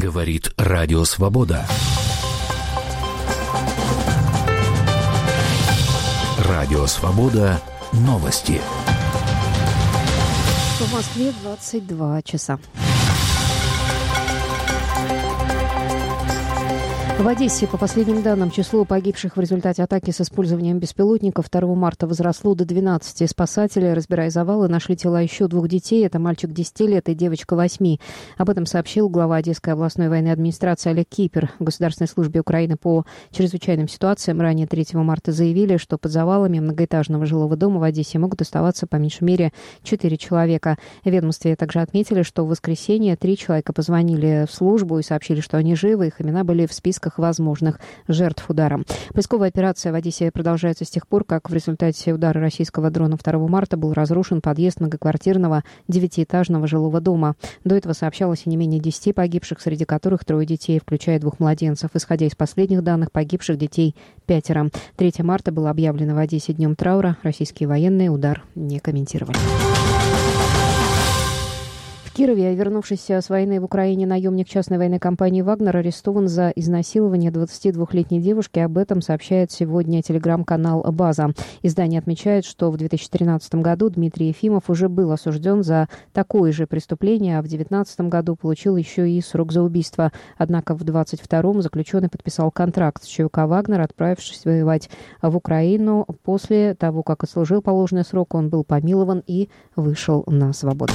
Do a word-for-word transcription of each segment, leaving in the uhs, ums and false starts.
Говорит Радио Свобода. Радио Свобода. Новости. В Москве двадцать два часа. В Одессе, по последним данным, число погибших в результате атаки с использованием беспилотников второго марта возросло до двенадцати. Спасатели, разбирая завалы, нашли тела еще двух детей. Это мальчик десяти лет и девочка восьми. Об этом сообщил глава Одесской областной военной администрации Олег Кипер. В Государственной службе Украины по чрезвычайным ситуациям ранее третьего марта заявили, что под завалами многоэтажного жилого дома в Одессе могут оставаться по меньшей мере четыре человека. В ведомстве также отметили, что в воскресенье три человека позвонили в службу и сообщили, что они живы. Их имена были в списках возможных жертв удара. Поисковая операция в Одессе продолжается с тех пор, как в результате удара российского дрона второго марта был разрушен подъезд многоквартирного девятиэтажного жилого дома. До этого сообщалось о не менее десяти погибших, среди которых трое детей, включая двух младенцев. Исходя из последних данных, погибших детей пятеро. третьего марта было объявлено в Одессе днем траура. Российские военные удар не комментировали. В Кирове, вернувшийся с войны в Украине наемник частной военной компании «Вагнер», арестован за изнасилование двадцатидвухлетней девушки. Об этом сообщает сегодня телеграм-канал «База». Издание отмечает, что в две тысячи тринадцатом году Дмитрий Ефимов уже был осужден за такое же преступление, а в две тысячи девятнадцатом году получил еще и срок за убийство. Однако в двадцать втором заключенный подписал контракт с ЧВК «Вагнер», отправившись воевать в Украину. После того, как отслужил положенный срок, он был помилован и вышел на свободу.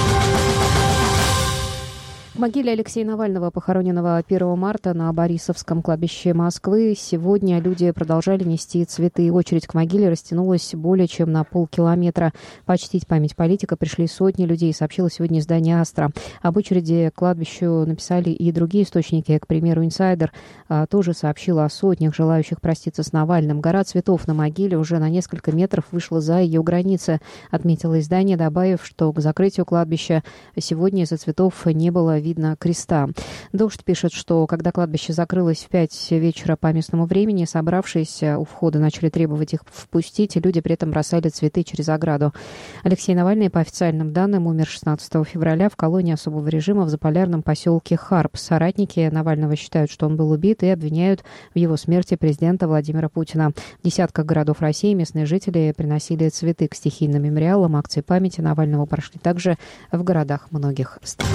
В могиле Алексея Навального, похороненного первого марта на Борисовском кладбище Москвы, сегодня люди продолжали нести цветы. Очередь к могиле растянулась более чем на полкилометра. Почтить память политика пришли сотни людей, сообщило сегодня издание «Астра». Об очереди к кладбищу написали и другие источники. К примеру, «Инсайдер» а, тоже сообщил о сотнях желающих проститься с Навальным. Гора цветов на могиле уже на несколько метров вышла за ее границы, отметило издание, добавив, что к закрытию кладбища сегодня из-за цветов не было видно креста. «Дождь» пишет, что когда кладбище закрылось в пять вечера по местному времени, собравшиеся у входа начали требовать их впустить, и люди при этом бросали цветы через ограду. Алексей Навальный, по официальным данным, умер шестнадцатого февраля в колонии особого режима в заполярном поселке Харп. Соратники Навального считают, что он был убит, и обвиняют в его смерти президента Владимира Путина. В десятках городов России местные жители приносили цветы к стихийным мемориалам. Акции памяти Навального прошли также в городах многих стран.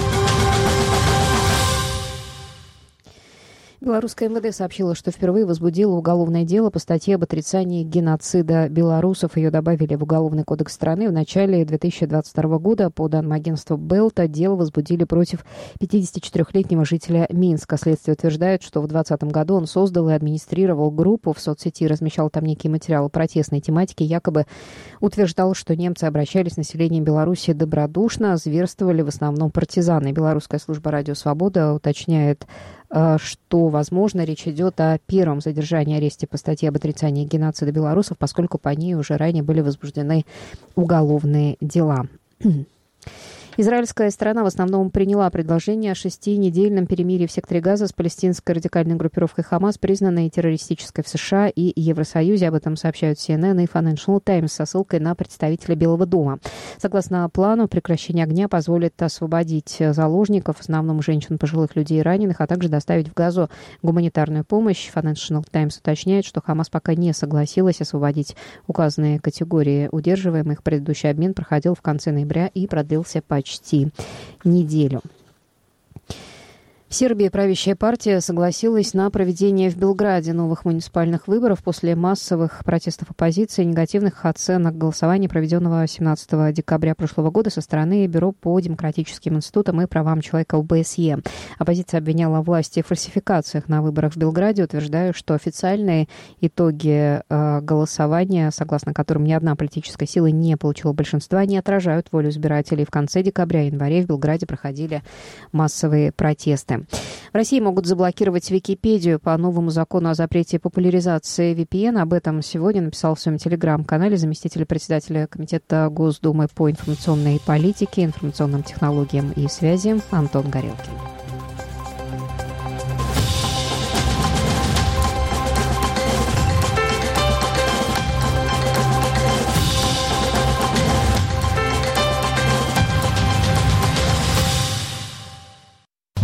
Белорусское МВД сообщило, что впервые возбудило уголовное дело по статье об отрицании геноцида белорусов. Ее добавили в Уголовный кодекс страны. В начале две тысячи двадцать второго года, по данным агентства Белта, дело возбудили против пятидесятичетырёхлетнего жителя Минска. Следствие утверждает, что в двадцатом году он создал и администрировал группу в соцсети, размещал там некие материалы протестной тематики, якобы утверждал, что немцы обращались с населением Беларуси добродушно, зверствовали в основном партизаны. Белорусская служба «Радио Свобода» уточняет, что, возможно, речь идет о первом задержании и аресте по статье об отрицании геноцида белорусов, поскольку по ней уже ранее были возбуждены уголовные дела. Израильская сторона в основном приняла предложение о шестинедельном перемирии в секторе Газа с палестинской радикальной группировкой «Хамас», признанной террористической в США и Евросоюзе. Об этом сообщают си эн эн и Financial Times со ссылкой на представителя Белого дома. Согласно плану, прекращение огня позволит освободить заложников, в основном женщин, пожилых людей и раненых, а также доставить в Газу гуманитарную помощь. Financial Times уточняет, что «Хамас» пока не согласилась освободить указанные категории удерживаемых. Предыдущий обмен проходил в конце ноября и продлился почти почти неделю. В Сербии правящая партия согласилась на проведение в Белграде новых муниципальных выборов после массовых протестов оппозиции и негативных оценок голосования, проведенного семнадцатого декабря прошлого года со стороны Бюро по демократическим институтам и правам человека о бэ эс е. Оппозиция обвиняла власти в фальсификациях на выборах в Белграде, утверждая, что официальные итоги э, голосования, согласно которым ни одна политическая сила не получила большинства, не отражают волю избирателей. В конце декабря и январе в Белграде проходили массовые протесты. В России могут заблокировать Википедию по новому закону о запрете популяризации ви пи эн. Об этом сегодня написал в своем телеграм-канале заместитель председателя Комитета Госдумы по информационной политике, информационным технологиям и связи Антон Горелкин.